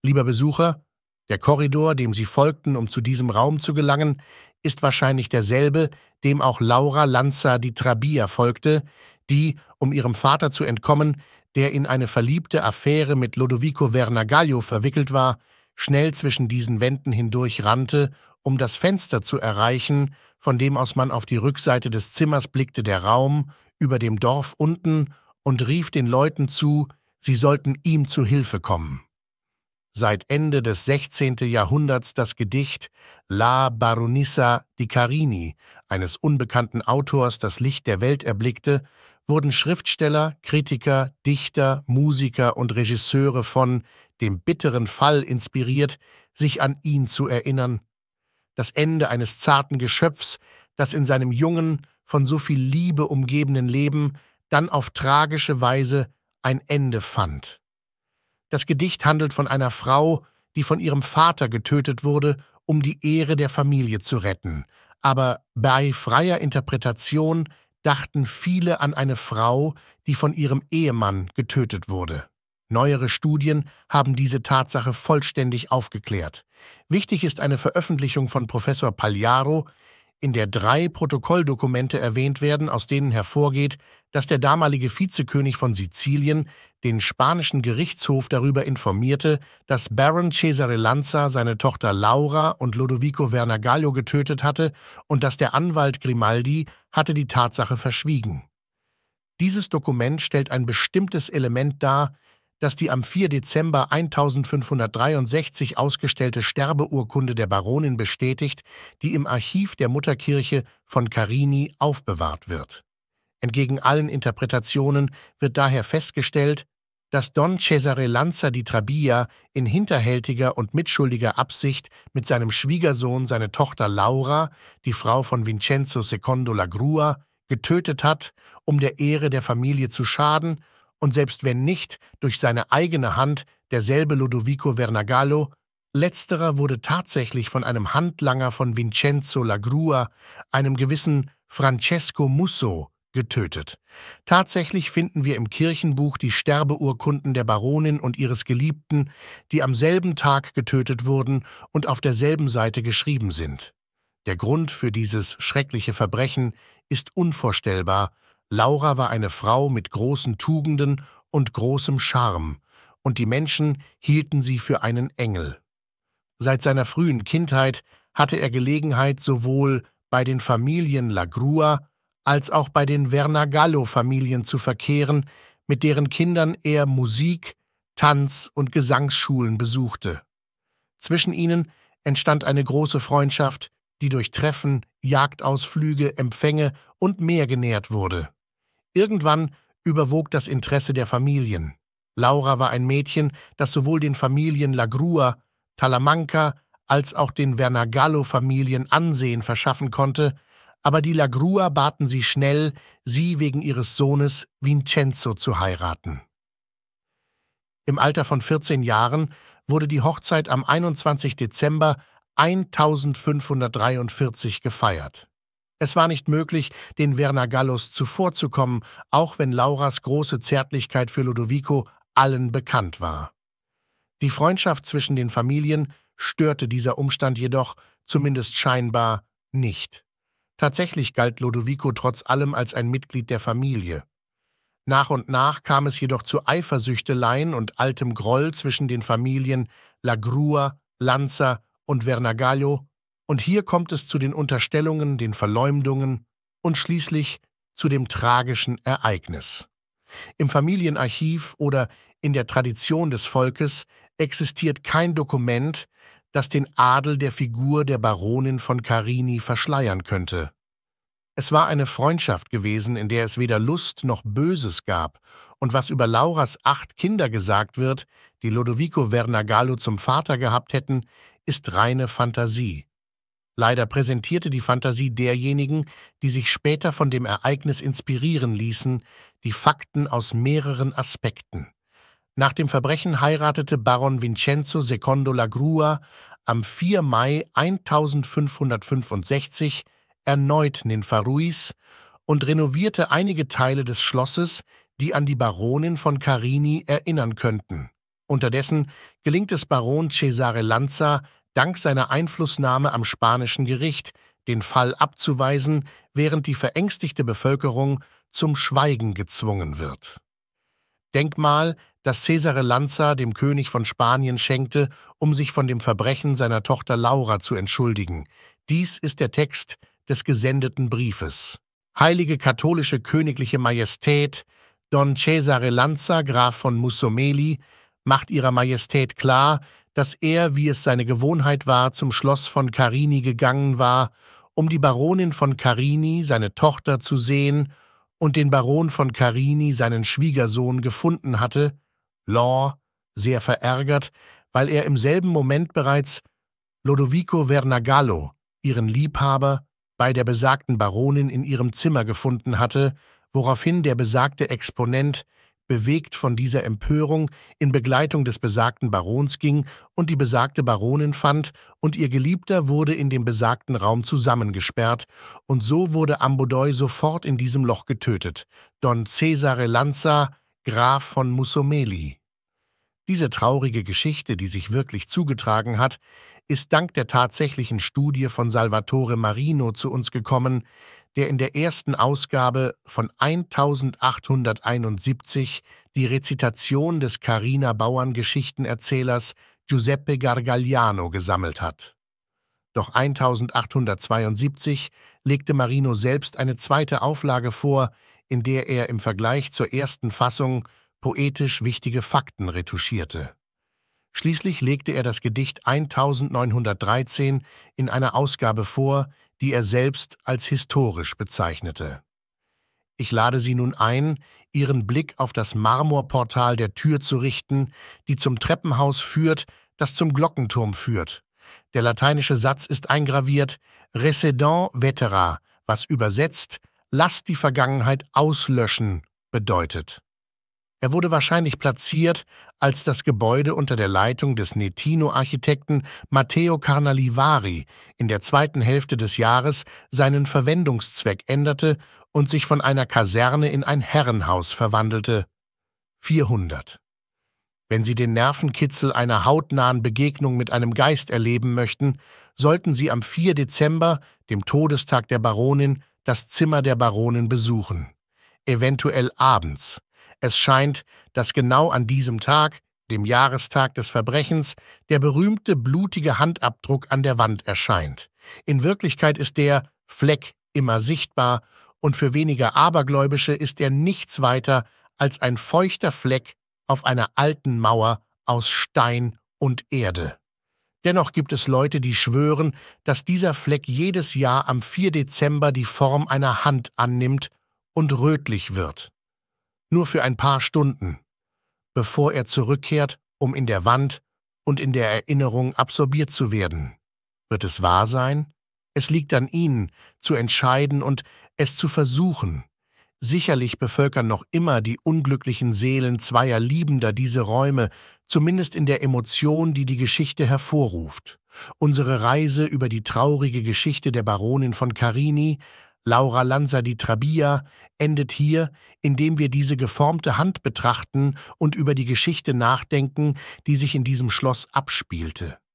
Lieber Besucher, der Korridor, dem Sie folgten, um zu diesem Raum zu gelangen, ist wahrscheinlich derselbe, dem auch Laura Lanza di Trabia folgte, die, um ihrem Vater zu entkommen, der in eine verliebte Affäre mit Lodovico Vernagaglio verwickelt war, schnell zwischen diesen Wänden hindurch rannte, um das Fenster zu erreichen, von dem aus man auf die Rückseite des Zimmers blickte, der Raum über dem Dorf unten, und rief den Leuten zu, sie sollten ihm zu Hilfe kommen. Seit Ende des 16. Jahrhunderts das Gedicht La Baronissa di Carini, eines unbekannten Autors, das Licht der Welt erblickte, wurden Schriftsteller, Kritiker, Dichter, Musiker und Regisseure von dem bitteren Fall inspiriert, sich an ihn zu erinnern. Das Ende eines zarten Geschöpfs, das in seinem jungen, von so viel Liebe umgebenen Leben dann auf tragische Weise ein Ende fand. Das Gedicht handelt von einer Frau, die von ihrem Vater getötet wurde, um die Ehre der Familie zu retten. Aber bei freier Interpretation dachten viele an eine Frau, die von ihrem Ehemann getötet wurde. Neuere Studien haben diese Tatsache vollständig aufgeklärt. Wichtig ist eine Veröffentlichung von Professor Pagliaro, in der 3 Protokolldokumente erwähnt werden, aus denen hervorgeht, dass der damalige Vizekönig von Sizilien den spanischen Gerichtshof darüber informierte, dass Baron Cesare Lanza seine Tochter Laura und Lodovico Vernagaglio getötet hatte und dass der Anwalt Grimaldi hatte die Tatsache verschwiegen. Dieses Dokument stellt ein bestimmtes Element dar, das die am 4. Dezember 1563 ausgestellte Sterbeurkunde der Baronin bestätigt, die im Archiv der Mutterkirche von Carini aufbewahrt wird. Entgegen allen Interpretationen wird daher festgestellt, dass Don Cesare Lanza di Trabia in hinterhältiger und mitschuldiger Absicht mit seinem Schwiegersohn seine Tochter Laura, die Frau von Vincenzo II La Grua, getötet hat, um der Ehre der Familie zu schaden, und selbst wenn nicht, durch seine eigene Hand derselbe Lodovico Vernagaglio. Letzterer wurde tatsächlich von einem Handlanger von Vincenzo La Grua, einem gewissen Francesco Musso, getötet. Tatsächlich finden wir im Kirchenbuch die Sterbeurkunden der Baronin und ihres Geliebten, die am selben Tag getötet wurden und auf derselben Seite geschrieben sind. Der Grund für dieses schreckliche Verbrechen ist unvorstellbar. Laura war eine Frau mit großen Tugenden und großem Charme, und die Menschen hielten sie für einen Engel. Seit seiner frühen Kindheit hatte er Gelegenheit, sowohl bei den Familien La Grua als auch bei den Vernagaglio-Familien zu verkehren, mit deren Kindern er Musik-, Tanz- und Gesangsschulen besuchte. Zwischen ihnen entstand eine große Freundschaft, die durch Treffen, Jagdausflüge, Empfänge und mehr genährt wurde. Irgendwann überwog das Interesse der Familien. Laura war ein Mädchen, das sowohl den Familien La Grua, Talamanca als auch den Vernagaglio-Familien Ansehen verschaffen konnte, aber die La Grua baten sie schnell, sie wegen ihres Sohnes Vincenzo zu heiraten. Im Alter von 14 Jahren wurde die Hochzeit am 21. Dezember 1543 gefeiert. Es war nicht möglich, den Vernagaglios zuvorzukommen, auch wenn Lauras große Zärtlichkeit für Lodovico allen bekannt war. Die Freundschaft zwischen den Familien störte dieser Umstand jedoch, zumindest scheinbar, nicht. Tatsächlich galt Lodovico trotz allem als ein Mitglied der Familie. Nach und nach kam es jedoch zu Eifersüchteleien und altem Groll zwischen den Familien La Grua, Lanza und Vernagaglio, und hier kommt es zu den Unterstellungen, den Verleumdungen und schließlich zu dem tragischen Ereignis. Im Familienarchiv oder in der Tradition des Volkes existiert kein Dokument, das den Adel der Figur der Baronin von Carini verschleiern könnte. Es war eine Freundschaft gewesen, in der es weder Lust noch Böses gab, und was über Lauras 8 Kinder gesagt wird, die Lodovico Vernagaglio zum Vater gehabt hätten, ist reine Fantasie. Leider präsentierte die Fantasie derjenigen, die sich später von dem Ereignis inspirieren ließen, die Fakten aus mehreren Aspekten. Nach dem Verbrechen heiratete Baron Vincenzo II La Grua am 4. Mai 1565 erneut Ninfa Ruiz und renovierte einige Teile des Schlosses, die an die Baronin von Carini erinnern könnten. Unterdessen gelingt es Baron Cesare Lanza, dank seiner Einflussnahme am spanischen Gericht, den Fall abzuweisen, während die verängstigte Bevölkerung zum Schweigen gezwungen wird. Denkmal, das Cesare Lanza dem König von Spanien schenkte, um sich von dem Verbrechen seiner Tochter Laura zu entschuldigen. Dies ist der Text des gesendeten Briefes. Heilige katholische königliche Majestät, Don Cesare Lanza, Graf von Mussomeli, macht ihrer Majestät klar, dass er, wie es seine Gewohnheit war, zum Schloss von Carini gegangen war, um die Baronin von Carini, seine Tochter, zu sehen, und den Baron von Carini, seinen Schwiegersohn, gefunden hatte, Law, sehr verärgert, weil er im selben Moment bereits Lodovico Vernagallo, ihren Liebhaber, bei der besagten Baronin in ihrem Zimmer gefunden hatte, woraufhin der besagte Exponent, bewegt von dieser Empörung, in Begleitung des besagten Barons ging und die besagte Baronin fand, und ihr Geliebter wurde in dem besagten Raum zusammengesperrt, und so wurde Ambodoy sofort in diesem Loch getötet. Don Cesare Lanza, Graf von Mussomeli. Diese traurige Geschichte, die sich wirklich zugetragen hat, ist dank der tatsächlichen Studie von Salvatore Marino zu uns gekommen, der in der ersten Ausgabe von 1871 die Rezitation des Cariner Bauerngeschichtenerzählers Giuseppe Gargagliano gesammelt hat. Doch 1872 legte Marino selbst eine zweite Auflage vor, in der er im Vergleich zur ersten Fassung poetisch wichtige Fakten retuschierte. Schließlich legte er das Gedicht 1913 in einer Ausgabe vor, die er selbst als historisch bezeichnete. Ich lade Sie nun ein, Ihren Blick auf das Marmorportal der Tür zu richten, die zum Treppenhaus führt, das zum Glockenturm führt. Der lateinische Satz ist eingraviert Recedant vetera, was übersetzt »Lasst die Vergangenheit auslöschen« bedeutet. Er wurde wahrscheinlich platziert, als das Gebäude unter der Leitung des Nettino-Architekten Matteo Carnalivari in der zweiten Hälfte des Jahres seinen Verwendungszweck änderte und sich von einer Kaserne in ein Herrenhaus verwandelte. 400. Wenn Sie den Nervenkitzel einer hautnahen Begegnung mit einem Geist erleben möchten, sollten Sie am 4. Dezember, dem Todestag der Baronin, das Zimmer der Baronin besuchen. Eventuell abends. Es scheint, dass genau an diesem Tag, dem Jahrestag des Verbrechens, der berühmte blutige Handabdruck an der Wand erscheint. In Wirklichkeit ist der Fleck immer sichtbar, und für weniger Abergläubische ist er nichts weiter als ein feuchter Fleck auf einer alten Mauer aus Stein und Erde. Dennoch gibt es Leute, die schwören, dass dieser Fleck jedes Jahr am 4. Dezember die Form einer Hand annimmt und rötlich wird. Nur für ein paar Stunden, bevor er zurückkehrt, um in der Wand und in der Erinnerung absorbiert zu werden. Wird es wahr sein? Es liegt an Ihnen, zu entscheiden und es zu versuchen. Sicherlich bevölkern noch immer die unglücklichen Seelen zweier Liebender diese Räume, zumindest in der Emotion, die die Geschichte hervorruft. Unsere Reise über die traurige Geschichte der Baronin von Carini, Laura Lanza di Trabia, endet hier, indem wir diese geformte Hand betrachten und über die Geschichte nachdenken, die sich in diesem Schloss abspielte.